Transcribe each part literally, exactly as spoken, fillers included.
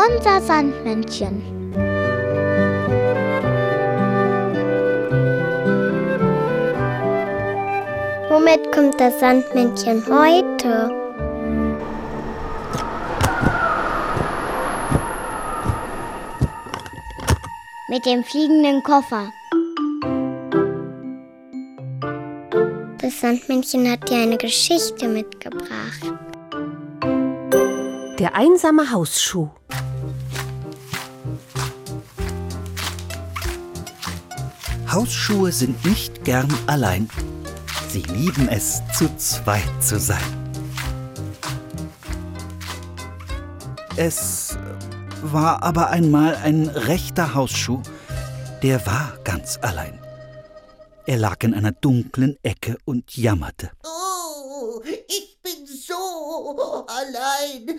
Unser Sandmännchen. Womit kommt das Sandmännchen heute? Mit dem fliegenden Koffer. Das Sandmännchen hat dir eine Geschichte mitgebracht. Der einsame Hausschuh. Hausschuhe sind nicht gern allein. Sie lieben es, zu zweit zu sein. Es war aber einmal ein rechter Hausschuh, der war ganz allein. Er lag in einer dunklen Ecke und jammerte. Oh, ich bin so allein.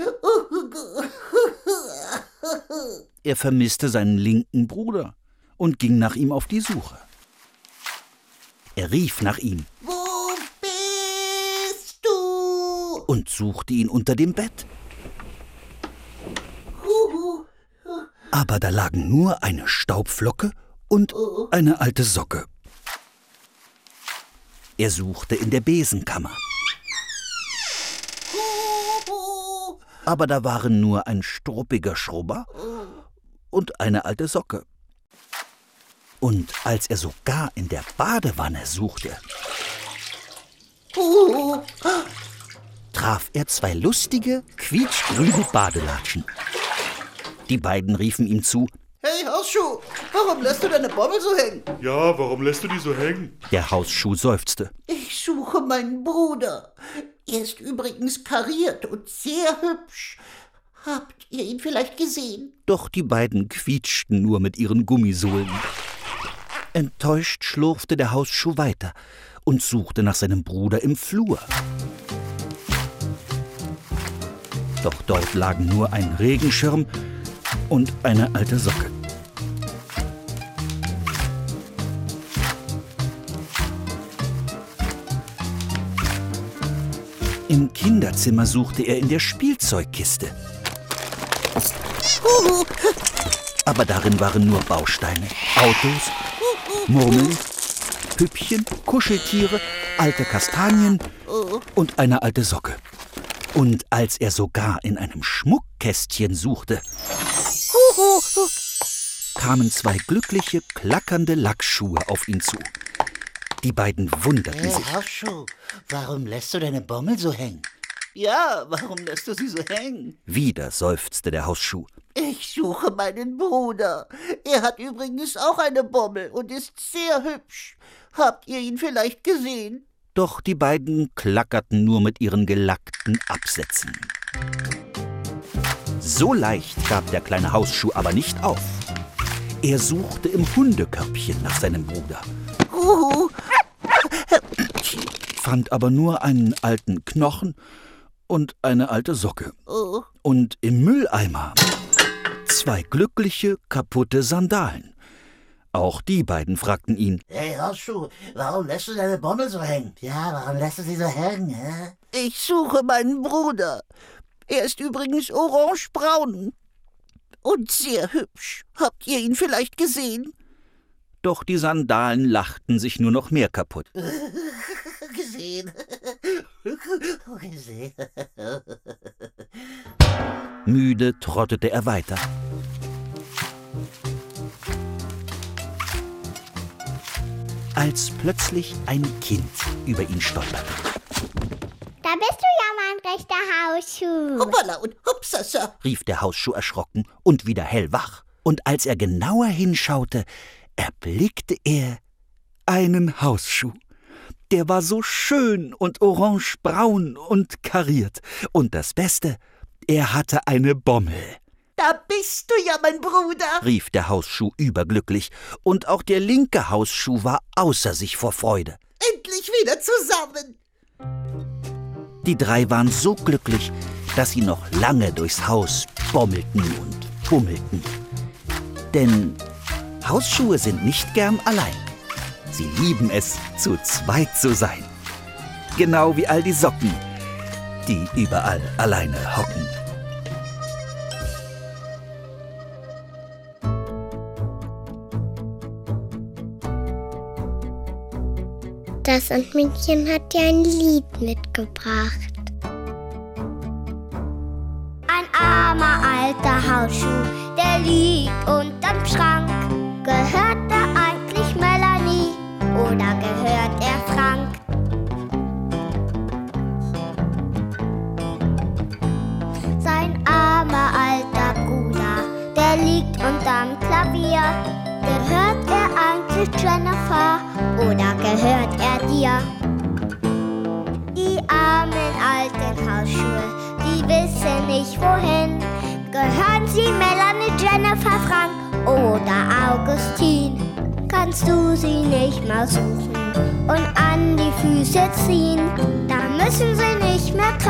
Er vermisste seinen linken Bruder und ging nach ihm auf die Suche. Er rief nach ihm. Wo bist du? Und suchte ihn unter dem Bett. Aber da lagen nur eine Staubflocke und eine alte Socke. Er suchte in der Besenkammer. Aber da waren nur ein struppiger Schrubber und eine alte Socke. Und als er sogar in der Badewanne suchte, traf er zwei lustige, quietschgrüne Badelatschen. Die beiden riefen ihm zu: Hey Hausschuh, warum lässt du deine Bommel so hängen? Ja, warum lässt du die so hängen? Der Hausschuh seufzte. Ich suche meinen Bruder. Er ist übrigens kariert und sehr hübsch. Habt ihr ihn vielleicht gesehen? Doch die beiden quietschten nur mit ihren Gummisohlen. Enttäuscht schlurfte der Hausschuh weiter und suchte nach seinem Bruder im Flur. Doch dort lagen nur ein Regenschirm und eine alte Socke. Im Kinderzimmer suchte er in der Spielzeugkiste. Aber darin waren nur Bausteine, Autos, Murmeln, Püppchen, Kuscheltiere, alte Kastanien und eine alte Socke. Und als er sogar in einem Schmuckkästchen suchte, kamen zwei glückliche, klackernde Lackschuhe auf ihn zu. Die beiden wunderten Hey sich. Hausschuh, warum lässt du deine Bommel so hängen? Ja, warum lässt du sie so hängen? Wieder seufzte der Hausschuh. Ich suche meinen Bruder. Er hat übrigens auch eine Bommel und ist sehr hübsch. Habt ihr ihn vielleicht gesehen? Doch die beiden klackerten nur mit ihren gelackten Absätzen. So leicht gab der kleine Hausschuh aber nicht auf. Er suchte im Hundekörbchen nach seinem Bruder, Uhu. fand aber nur einen alten Knochen und eine alte Socke. Oh. Und im Mülleimer zwei glückliche, kaputte Sandalen. Auch die beiden fragten ihn: Hey Hausschuh, warum lässt du deine Bommel so hängen? Ja, warum lässt du sie so hängen, hä? Ich suche meinen Bruder. Er ist übrigens orangebraun und sehr hübsch. Habt ihr ihn vielleicht gesehen? Doch die Sandalen lachten sich nur noch mehr kaputt. Gesehen. Gesehen. Müde trottete er weiter. Als plötzlich ein Kind über ihn stolperte. Da bist du ja, mein rechter Hausschuh. Hoppala und hupsasa, Rief der Hausschuh erschrocken und wieder hellwach. Und als er genauer hinschaute, erblickte er einen Hausschuh. Der war so schön und orangebraun und kariert. Und das Beste, er hatte eine Bommel. Da bist du ja, mein Bruder. Rief der Hausschuh überglücklich. Und auch der linke Hausschuh war außer sich vor Freude. Endlich wieder zusammen. Die drei waren so glücklich, dass sie noch lange durchs Haus bommelten und bummelten. Denn Hausschuhe sind nicht gern allein. Sie lieben es, zu zweit zu sein. Genau wie all die Socken, die überall alleine hocken. Das Sandmännchen hat dir ein Lied mitgebracht. Ein armer alter Hausschuh, der liegt unterm Schrank. Gehört er eigentlich Melanie oder gehört er Frank? Sein armer alter Bruder, der liegt unterm Klavier. Gehört er eigentlich Jennifer oder gehört er dir? Die armen alten Hausschuhe, die wissen nicht wohin. Gehören sie Melanie, Jennifer, Frank oder Augustin? Kannst du sie nicht mal suchen und an die Füße ziehen? Da müssen sie nicht mehr